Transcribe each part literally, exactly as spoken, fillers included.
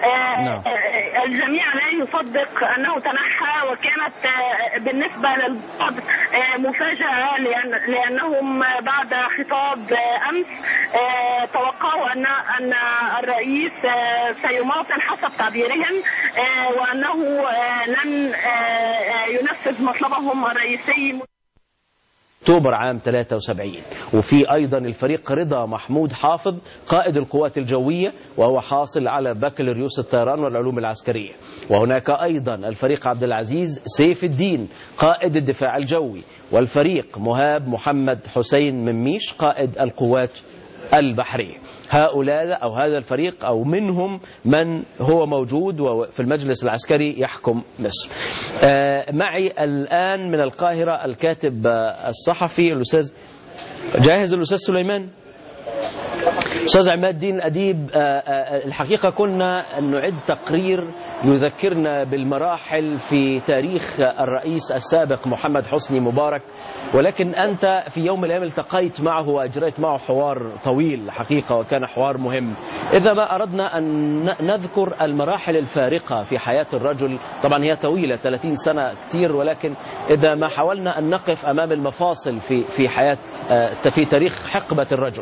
نعم. الجميع لا يصدق أنه تنحى، وكانت بالنسبة للبعض مفاجأة لأنهم بعد خطاب أمس توقعوا أن أن الرئيس سيماطل حسب تعبيرهم، وأنه لن ينفذ مطلبهم الرئيسي. أكتوبر عام ثلاثة وسبعين. وفي أيضا الفريق رضا محمود حافظ قائد القوات الجوية، وهو حاصل على بكالوريوس الطيران والعلوم العسكرية. وهناك أيضا الفريق عبد العزيز سيف الدين قائد الدفاع الجوي، والفريق مهاب محمد حسين مميش قائد القوات البحرية. هؤلاء أو هذا الفريق أو منهم من هو موجود في المجلس العسكري يحكم مصر. معي الآن من القاهرة الكاتب الصحفي الأستاذ جاهز الأستاذ سليمان. أستاذ عماد الدين أديب، الحقيقة كنا نعد تقرير يذكرنا بالمراحل في تاريخ الرئيس السابق محمد حسني مبارك، ولكن أنت في يوم من الأيام التقيت معه وأجريت معه حوار طويل حقيقة، وكان حوار مهم. إذا ما أردنا أن نذكر المراحل الفارقة في حياة الرجل، طبعا هي طويلة ثلاثين سنة كتير، ولكن إذا ما حاولنا أن نقف أمام المفاصل في في حياة في تاريخ حقبة الرجل.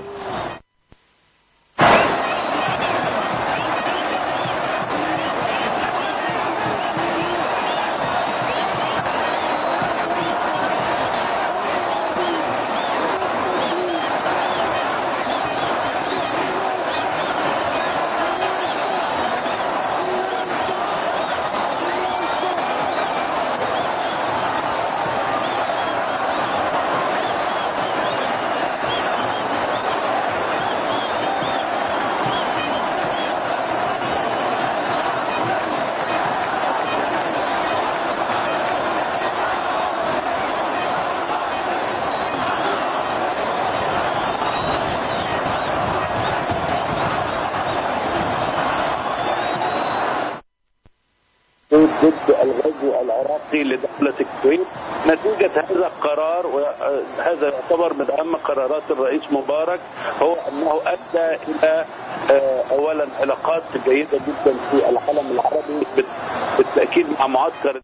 ضد الغزو العراقي لدولة الكويت. نتيجة هذا القرار، وهذا يعتبر من أهم قرارات الرئيس مبارك، هو أنه أدى إلى أولا علاقات جيدة جدا في العالم العربي بالتأكيد مع معسكر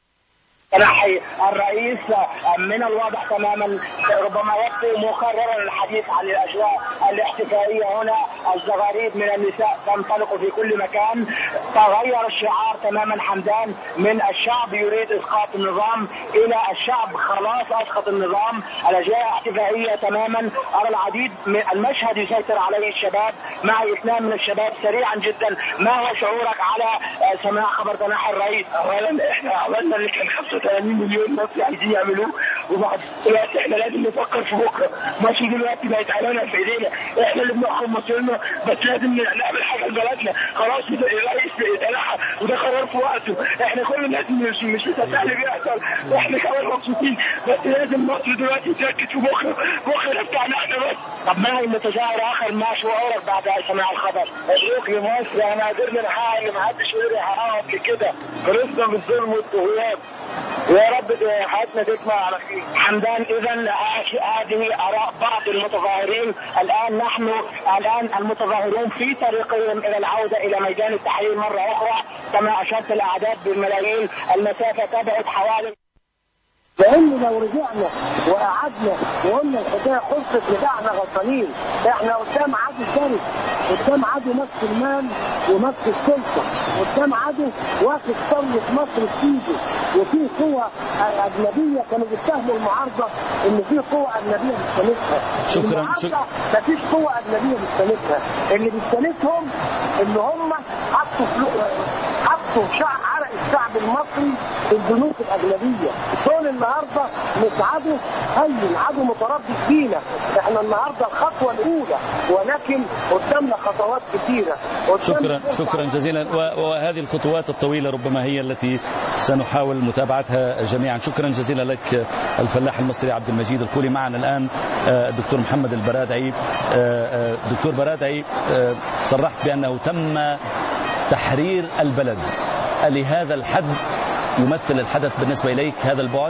تنحي الرئيس. من الواضح تماما ربما يكفي مكررا الحديث عن الاجواء الاحتفائيه هنا. الزغاريد من النساء تنطلق في كل مكان. تغير الشعار تماما حمدان، من الشعب يريد اسقاط النظام الى الشعب خلاص اسقط النظام. الاجواء احتفائيه تماما. ارى العديد من المشهد يسيطر عليه الشباب. معي اثنان من الشباب سريعا جدا، ما هو شعورك على سماع خبر تنحي الرئيس؟ اولا احنا عملنا اللي كان خمسة وثمانين مليون مصري عايزين يعملوه، وبعد دلوقتي احنا لازم نفكر في بكره. ماشي دلوقتي بقت علينا في ايدينا، احنا اللي بنحكم مصيرنا، بس لازم نعمل حاجه لبلدنا. خلاص الرئيس تنحى وده قرار في وقته. احنا كل الناس مش مش متساهل بيحصل، واحنا كمان مبسوطين، بس لازم مصر دلوقتي تركز في بكره. بكره بتاعنا احنا بس. طب ما هو المتظاهر اخر ما شعورك بعد سماع الخبر؟ مبروك لمصر، احنا قدرنا نحقق اللي محدش قدر يحققه قبل كده. خلصنا من الظلم والطغيان، يا رب حياتنا تكمل على خير. حمدان، اذا هذه اراء بعض المتظاهرين. الان نحن الان المتظاهرون في طريقهم الى العوده الى ميدان التحرير مره اخرى. كما اشرت الاعداد بالملايين، المسافه تبعد حوالي، لان لو رجعنا وقعدنا وقلنا الحكايه خلصت رجعنا غلطانين. احنا قدام عدو ثالث، قدام عدو ماسك المال وماسك السلطه، قدام عدو واخد ثروه مصر في ايده، وفي قوى اجنبيه كانوا بيتهموا المعارضه ان في قوى اجنبيه بتستلفها. شكرا شكرا. مفيش قوى اجنبيه بتستلفها، اللي بيستلفهم ان هم حطوا حطوا عرق الشعب المصري في البنوك الاجنبيه. دول النهارده مش عدو هين، عدو متربص فينا. احنا النهارده الخطوه الاولى، ولكن قدامنا خطوات كثيره. شكرا شكرا جزيلا. وهذه الخطوات الطويله ربما هي التي سنحاول متابعتها جميعا. شكرا جزيلا لك الفلاح المصري عبد المجيد الخولي. معنا الان الدكتور محمد البرادعي. دكتور برادعي، صرحت بانه تم تحرير البلد. لهذا الحد يمثل الحدث بالنسبة إليك هذا البعد؟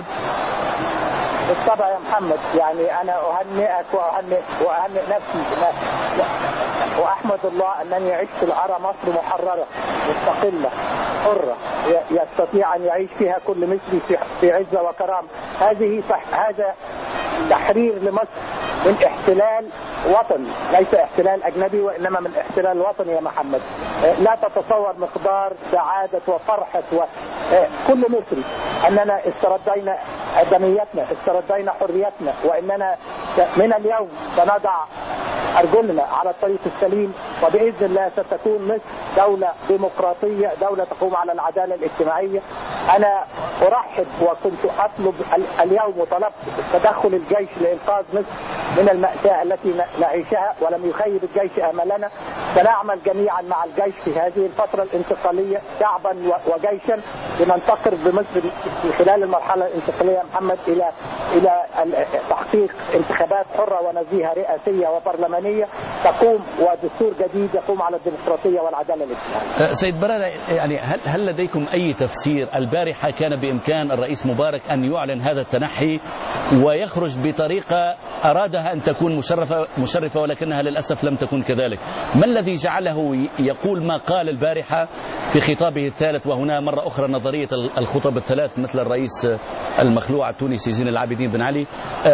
بالطبع يا محمد، يعني أنا أهنئك وأهنئ وأهنئ نفسي وأحمد الله أنني عشت لأرى مصر محررة مستقلة حرة يستطيع أن يعيش فيها كل مصري في عزة وكرامة. هذه هذا تحرير لمصر من احتلال وطني، ليس احتلال أجنبي وإنما من احتلال وطني يا محمد. لا تتصور مقدار سعادة وفرحة كل مصري أننا استردينا أدميتنا، استردينا حريتنا، وإننا من اليوم سنضع أرجلنا على الطريق السليم، وبإذن الله ستكون مصر دولة ديمقراطية، دولة تقوم على العدالة الاجتماعية. أنا أرحب وكنت أطلب اليوم وطلبت تدخل الجيش لإنقاذ مصر من المأساة التي نعيشها، ولم يخيب الجيش أملنا. سنعمل جميعا مع الجيش في هذه الفترة الانتقالية شعبا وجيشا لننتقل بمصر في خلال المرحلة الانتقالية محمد إلى إلى تحقيق انتخابات حرة ونزيهة رئاسية وبرلمانية تقوم ودستور جديد يقوم على الديمقراطية والعدالة الاجتماعية. سيد برادة، يعني هل هل لديكم أي تفسير؟ البارحة كان بإمكان الرئيس مبارك أن يعلن هذا التنحي ويخرج بطريقة أرادها أن تكون مشرفة مشرفة ولكنها للأسف لم تكن كذلك. ما الذي جعله يقول ما قال البارحة في خطابه الثالث؟ وهنا مرة أخرى نظرية الخطب الثلاث مثل الرئيس المخلوع التونسي زين العابدين بن علي،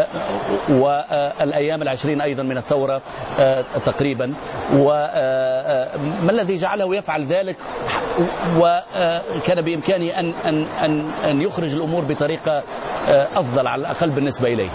والأيام العشرين أيضا من الثورة تقريبا. وما الذي جعله يفعل ذلك وكان بإمكانه أن أن أن أن يخرج الأمور بطريقة أفضل على الأقل بالنسبة إليه؟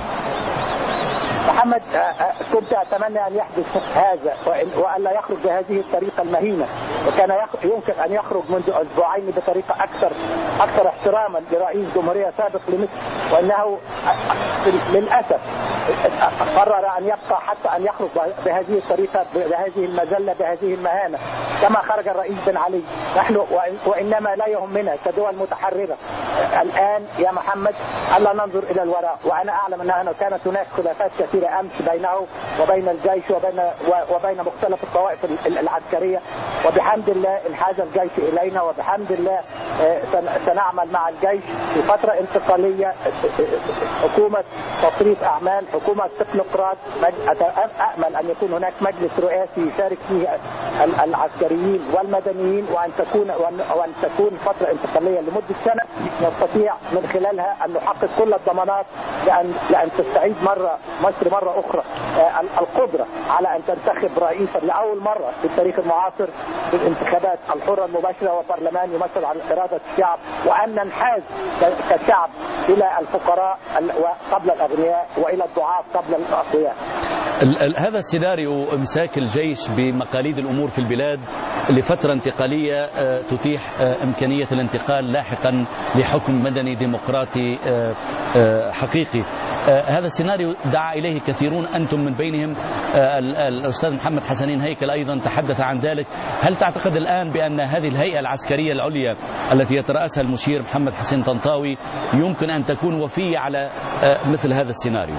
محمد، كنت أتمنى أن يحدث هذا وألا يخرج بهذه الطريقة المهينة، وكان يمكن أن يخرج منذ أسبوعين بطريقة أكثر أكثر احتراما لرئيس جمهورية سابق لمصر، وأنه للأسف قرر أن يبقى حتى أن يخرج بهذه الطريقة، بهذه المذلة، بهذه المهانة كما خرج الرئيس بن علي. نحن وإنما لا يهمنا كدول متحررة الآن يا محمد ألا ننظر إلى الوراء. وأنا أعلم أنها كانت هناك خلافات كثيرة أمس بينه وبين الجيش وبين وبين مختلف الطوائف العسكرية، وبحمد الله انحاز الجيش إلينا، وبحمد الله سنعمل مع الجيش في فترة انتقالية، حكومة تصريف أعمال، حكومة تكنوقراط. أأمل أن يكون هناك مجلس رئاسي يشارك فيه العسكريين والمدنيين، وأن تكون وأن تكون فترة انتقالية لمدة سنة نستطيع من خلالها أن نحقق كل الضمانات لأن لأن تستعيد مرة مصر مرة أخرى القدرة على أن تنتخب رئيسا لأول مرة في التاريخ المعاصر في الانتخابات الحرة المباشرة، وبرلمان يمثل عن إرادة الشعب، وأن ننحاز كشعب إلى الفقراء قبل الأغنياء وإلى الضعاف قبل الأقوياء. هذا السيناريو امساك الجيش بمقاليد الأمور في البلاد لفترة انتقالية تتيح إمكانية الانتقال لاحقا لحكم مدني ديمقراطي حقيقي. هذا السيناريو دعا إليه كثيرون، أنتم من بينهم. الأستاذ محمد حسنين هيكل أيضا تحدث عن ذلك. هل تعتقد الآن بأن هذه الهيئة العسكرية العليا التي يترأسها المشير محمد حسين طنطاوي يمكن أن تكون وفية على مثل هذا السيناريو؟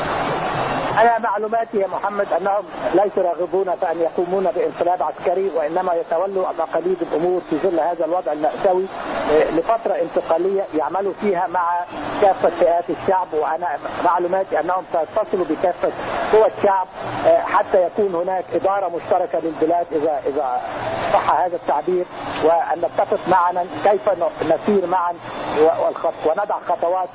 أنا معلوماتي يا محمد أنهم ليسوا راغبون في أن يقومون بانقلاب عسكري، وإنما يتولوا مقاليد الأمور في ظل هذا الوضع المأساوي لفترة انتقالية يعملوا فيها مع كافة فئات الشعب. وأنا معلوماتي أنهم سيتصلوا بكافة قوى الشعب حتى يكون هناك إدارة مشتركة للبلاد إذا إذا صح هذا التعبير، وأن نتفق معنا كيف نسير معا ونضع خطوات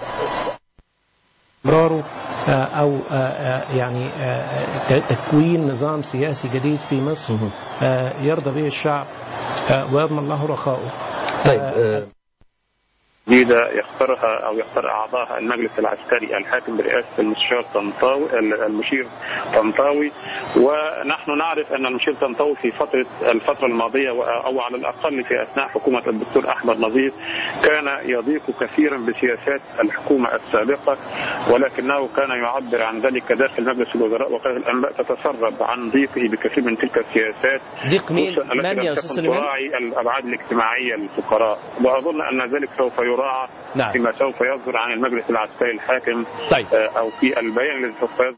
استمراره أو يعني تكوين نظام سياسي جديد في مصر يرضى به الشعب ويضمن الله رخاؤه. طيب جديدة يختارها أو يختار أعضاء المجلس العسكري الحاكم برئاسة المستشار طنطاوي المشير طنطاوي. ونحن نعرف أن المشير طنطاوي في فترة الفترة الماضية أو على الأقل في أثناء حكومة الدكتور أحمد نظيف كان يضيق كثيرا بسياسات الحكومة السابقة، ولكنه كان يعبر عن ذلك داخل مجلس الوزراء، وكانت الأنباء تتسرب عن ضيقه بكثير من تلك السياسات. ضيق مين؟ من يا أستاذ سليمان؟ تراعي الأبعاد الاجتماعية للفقراء، وأظن أن ذلك سوف يراعى نعم. فيما سوف يصدر عن المجلس العسكري الحاكم. طيب. أو في البيان الذي سوف يصدر.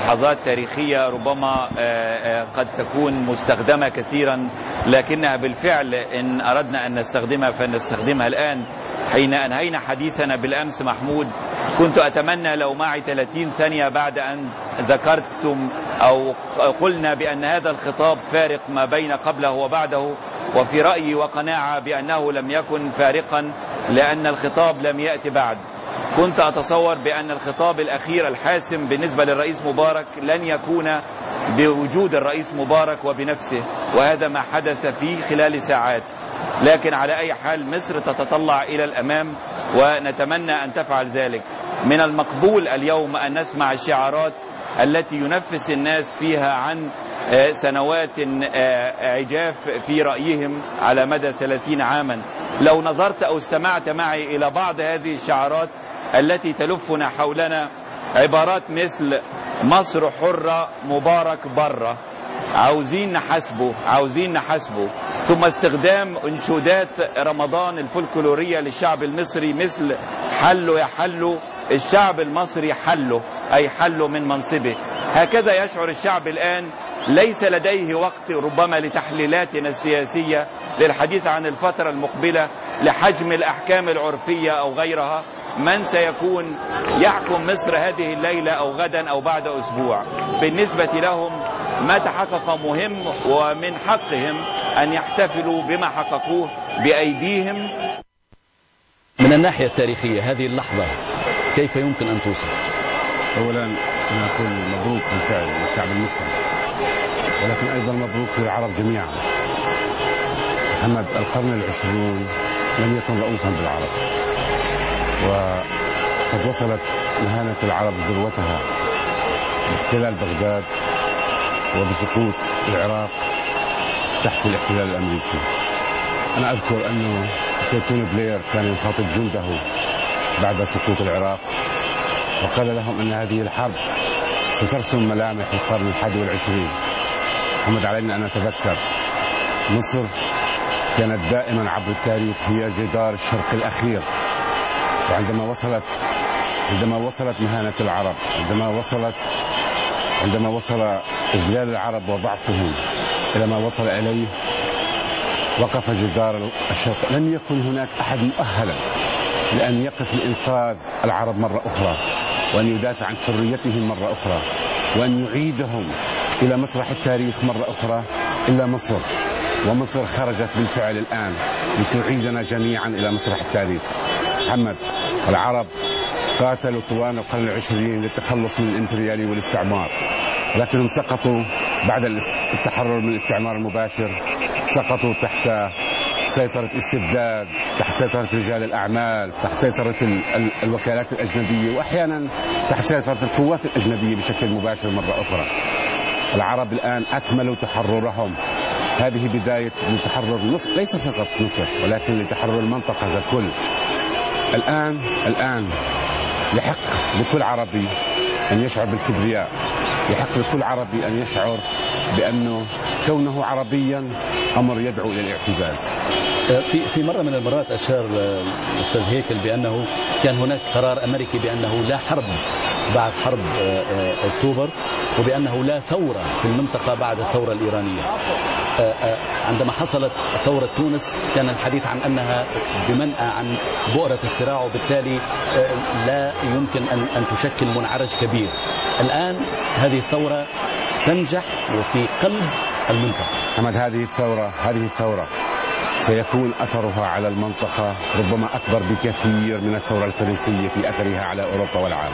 لحظات تاريخية ربما قد تكون مستخدمة كثيرا، لكنها بالفعل إن أردنا أن نستخدمها فنستخدمها الآن. حين أنهينا حديثنا بالأمس محمود كنت أتمنى لو معي ثلاثين ثانية بعد أن ذكرتم أو قلنا بأن هذا الخطاب فارق ما بين قبله وبعده، وفي رأيي وقناعة بأنه لم يكن فارقا لأن الخطاب لم يأتي بعد. كنت أتصور بأن الخطاب الأخير الحاسم بالنسبة للرئيس مبارك لن يكون بوجود الرئيس مبارك وبنفسه، وهذا ما حدث فيه خلال ساعات. لكن على أي حال مصر تتطلع إلى الأمام ونتمنى أن تفعل ذلك. من المقبول اليوم أن نسمع الشعارات التي ينفس الناس فيها عن سنوات عجاف في رأيهم على مدى ثلاثين عاما. لو نظرت أو استمعت معي إلى بعض هذه الشعارات التي تلفنا حولنا، عبارات مثل مصر حرة مبارك برة، عاوزين نحاسبه عاوزين نحاسبه، ثم استخدام انشودات رمضان الفولكلورية للشعب المصري مثل حلو يا حلو الشعب المصري حلو، أي حلو من منصبه. هكذا يشعر الشعب الآن، ليس لديه وقت ربما لتحليلاتنا السياسية للحديث عن الفترة المقبلة لحجم الأحكام العرفية أو غيرها. من سيكون يحكم مصر هذه الليلة أو غدا أو بعد أسبوع؟ بالنسبة لهم ما تحقق مهم، ومن حقهم أن يحتفلوا بما حققوه بأيديهم. من الناحية التاريخية هذه اللحظة كيف يمكن أن توصف؟ أولا أنا أقول مبروك بالفعل للشعب المصري، ولكن أيضا مبروك للعرب جميعا. محمد القرن العشرون لم يكن رؤوفا بالعرب، وقد وصلت مهانة العرب ذروتها باحتلال بغداد وبسقوط العراق تحت الاحتلال الأمريكي. أنا أذكر أنه سيتوني بلير كان يخاطب جنده بعد سقوط العراق وقال لهم أن هذه الحرب سترسم ملامح القرن الحادي والعشرين. محمد علينا أن نتذكر مصر كانت دائما عبر التاريخ هي جدار الشرق الأخير، وعندما وصلت عندما وصلت مهانة العرب، عندما وصلت عندما وصل إذلال العرب وضعفهم إلى ما وصل إليه، وقف جدار الشرق. لم يكن هناك أحد مؤهلا لأن يقف لإنقاذ العرب مرة أخرى، وأن يدافع عن حريتهم مرة أخرى، وأن يعيدهم إلى مسرح التاريخ مرة أخرى إلا مصر. ومصر خرجت بالفعل الآن لتعيدنا جميعا إلى مسرح التاريخ. محمد، العرب قاتلوا طوال القرن العشرين للتخلص من الإمبريالي والاستعمار، لكنهم سقطوا بعد التحرر من الاستعمار المباشر، سقطوا تحت سيطرة استبداد، تحت سيطرة رجال الأعمال، تحت سيطرة الوكالات الأجنبية، وأحيانا تحت سيطرة القوات الأجنبية بشكل مباشر مرة أخرى. العرب الآن أكملوا تحررهم. هذه بداية لتحرر مصر، ليس فقط مصر ولكن لتحرر المنطقة ككل. الآن الآن يحق لكل عربي أن يشعر بالكبرياء، يحق لكل عربي أن يشعر بأنه كونه عربيا أمر يدعو إلى الاعتزاز. في في مرة من المرات أشار الأستاذ هيكل بأنه كان هناك قرار أمريكي بأنه لا حرب بعد حرب أكتوبر، وبأنه لا ثورة في المنطقة بعد الثورة الإيرانية. عندما حصلت ثورة تونس كان الحديث عن أنها بمنأى عن بؤرة الصراع، وبالتالي لا يمكن أن أن تشكل منعرج كبير. الآن هذه الثورة تنجح وفي قلب المنطقة. محمد، هذه الثورة هذه الثورة سيكون أثرها على المنطقة ربما أكبر بكثير من الثورة الفرنسية في أثرها على أوروبا والعالم.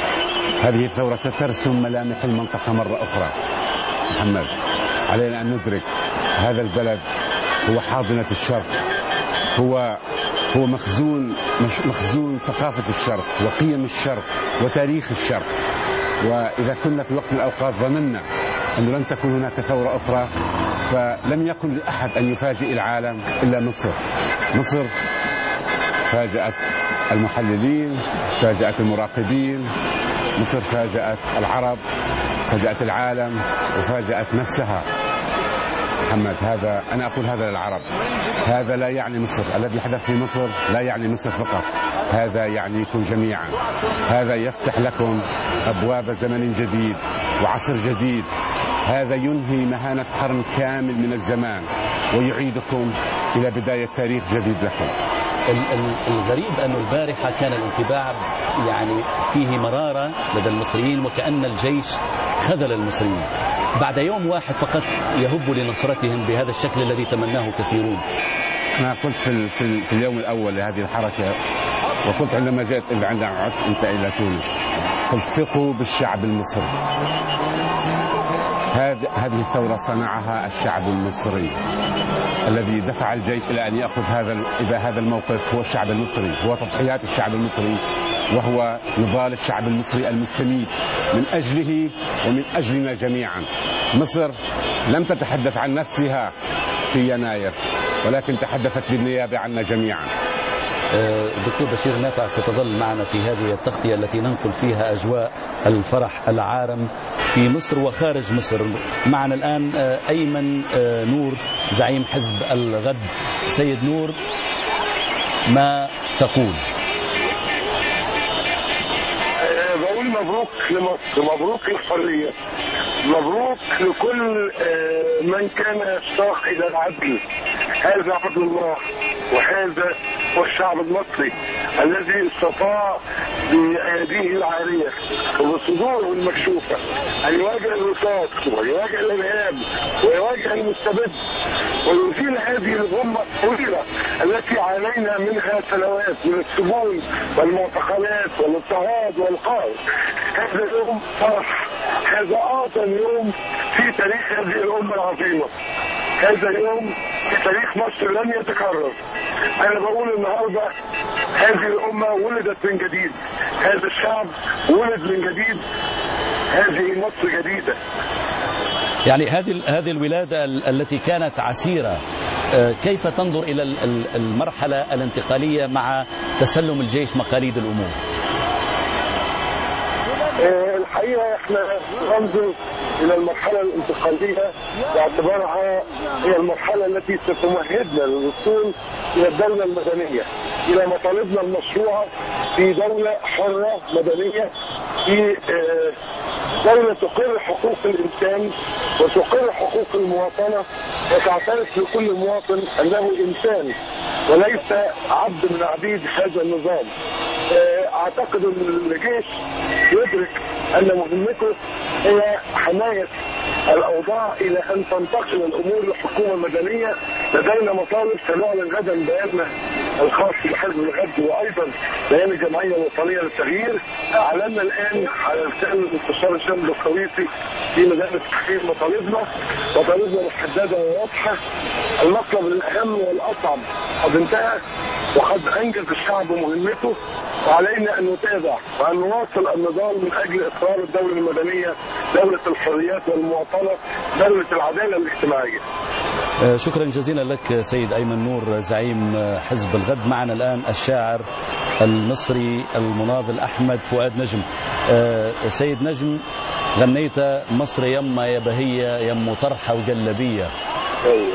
هذه الثورة سترسم ملامح المنطقة مرة أخرى. محمد، علينا أن ندرك هذا البلد هو حاضنة الشرق، هو هو مخزون مخزون ثقافة الشرق وقيم الشرق وتاريخ الشرق. وإذا كنا في وقت من الأوقات ظننا أنه لن تكون هناك ثورة أخرى، فلم يكن لأحد أن يفاجئ العالم إلا مصر. مصر فاجأت المحللين، فاجأت المراقبين، مصر فاجأت العرب، فاجأت العالم، وفاجأت نفسها. محمد، هذا أنا أقول هذا للعرب، هذا لا يعني مصر. الذي حدث في مصر لا يعني مصر فقط، هذا يعنيكم جميعا. هذا يفتح لكم أبواب زمن جديد، وعصر جديد. هذا ينهي مهانة قرن كامل من الزمان ويعيدكم إلى بداية تاريخ جديد لكم. الغريب أن البارحة كان الانطباع يعني فيه مرارة لدى المصريين وكأن الجيش خذل المصريين، بعد يوم واحد فقط يهب لنصرتهم بهذا الشكل الذي تمناه كثيرون. أنا قلت في, في, في اليوم الأول لهذه الحركة، وقلت عندما جاءت إلى عندما عدت أنت إلى تونس، قلت ثقوا بالشعب المصري. هذه الثورة صنعها الشعب المصري، الذي دفع الجيش إلى أن يأخذ هذا إلى هذا الموقف هو الشعب المصري، هو تضحيات الشعب المصري، وهو نضال الشعب المصري المستميت من أجله ومن أجلنا جميعا. مصر لم تتحدث عن نفسها في يناير، ولكن تحدثت بالنيابة عنا جميعا. الدكتور بشير نافع ستظل معنا في هذه التغطية التي ننقل فيها أجواء الفرح العارم في مصر وخارج مصر. معنا الآن أيمن نور زعيم حزب الغد. سيد نور، ما تقول؟ بقول مبروك لمصر، مبروك للحرية، مبروك لكل من كان يشتاق إلى العدل. هذا عدل الله، وهذا هو الشعب المصري الذي استطاع بأيديه العارية وبصدوره المكشوفة أن يواجه الرصاص ويواجه الإرهاب ويواجه المستبد ويزيل هذه الغمة الطويلة التي علينا منها سنوات من السجون والمعتقلات والاضطهاد والقهر. هذا يوم فرح، هذا أعظم يوم في تاريخ هذه الأمة العظيمة، هذا يوم في تاريخ مصر لن يتكرر. أنا بقول النهاردة هذه الأمة ولدت من جديد، هذا الشعب ولد من جديد، هذه مصر جديدة. يعني هذه هذه الولادة التي كانت عسيرة، كيف تنظر إلى المرحلة الانتقالية مع تسلم الجيش مقاليد الأمور؟ الحقيقة احنا ننظر الى المرحلة الانتقالية باعتبارها هي المرحلة التي ستمهدنا للوصول الى الدولة المدنية، الى مطالبنا المشروعة في دولة حرة مدنية، في دولة تقر حقوق الانسان وتقر حقوق المواطنة وتعترف لكل مواطن انه انسان وليس عبد من عبيد هذا النظام. اعتقد ان الجيش يدرك ان مهمته هي حماية الاوضاع الى ان تنتقل الامور لحكومة مدنية. لدينا مطالب سنعلن غدا بياننا الخاص بحزب الغد وايضا بيان الجمعية الوطنية للتغيير. اعلنا الان على لسان المستشار هشام الخويسي في ميدان التحرير مطالبنا، مطالبنا محددة وواضحة. المطلب الاهم والاصعب قد انتهى وقد انجز الشعب مهمته، وعلينا ان نتابع وان نواصل النضال من اجل اقرار الدولة المدنية، دولة الحريات والمواطنة، دولة العدالة الاجتماعية. شكرا جزيلا لك سيد أيمن نور زعيم حزب الغد. معنا الآن الشاعر المصري المناضل أحمد فؤاد نجم. سيد نجم، غنيت مصر يما يا بهية يم طرحة وجلبية.